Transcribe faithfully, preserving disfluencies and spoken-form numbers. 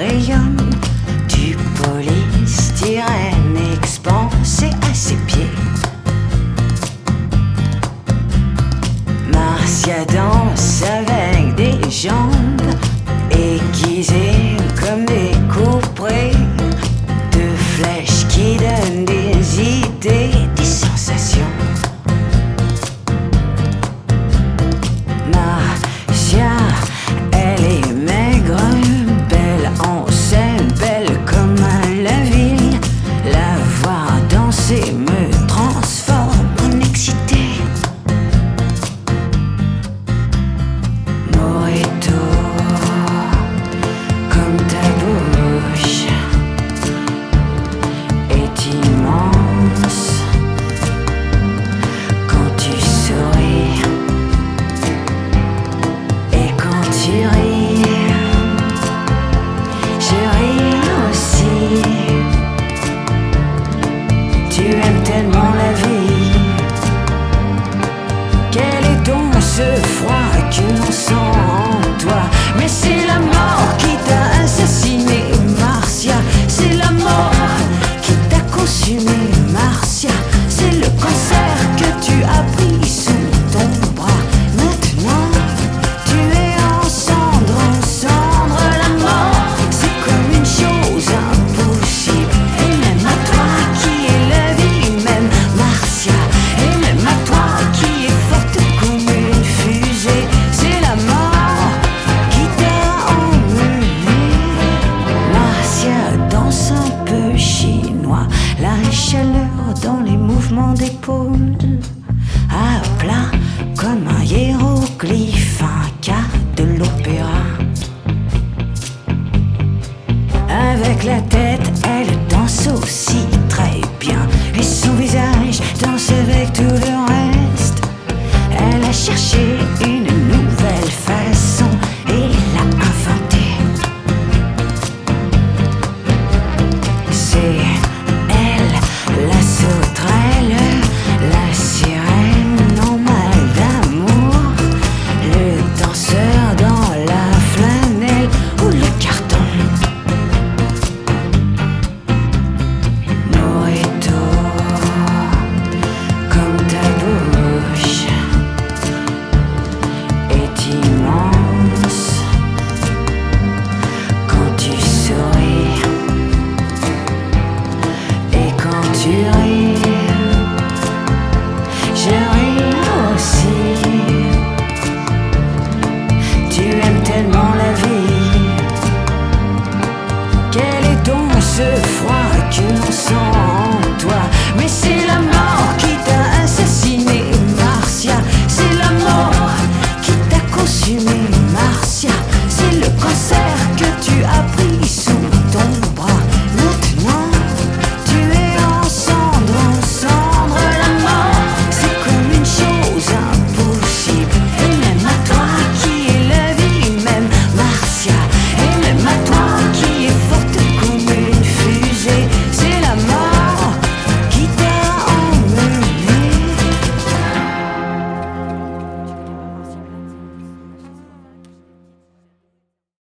rayonne du polystyrène expansé à ses pieds. Marcia danse avec des jambes aiguisées comme des couperets de flèches qui donnent des idées, des sensations. Marcia, elle est maigre, belle en scène, belle comme la ville. La voir danser me transforme en excité. Mojito, comme ta bouche est immense quand tu souris et quand tu ris. Je ris aussi. Tu aimes tellement la vie. Quel est donc ce froid que l'on sent en toi? Mais c'est la mort qui t'a assassiné, Marcia. C'est la mort qui t'a consumé, Marcia. C'est le cancer que tu as pris sous ton bras. Maintenant, tu es en cendres, en cendres. La mort, c'est comme une chose impossible. Et même à toi qui est la vie même, Marcia. Et même à toi qui est forte comme une fusée. C'est la mort qui t'a emmené. Marcia danse un peu chinois, la chaleur dans les mouvements d'épaules, à plat comme un hiéroglyphe, un cas de l'opéra. Avec la tête, elle danse aussi très bien, et son visage danse avec tout le reste. Elle a cherché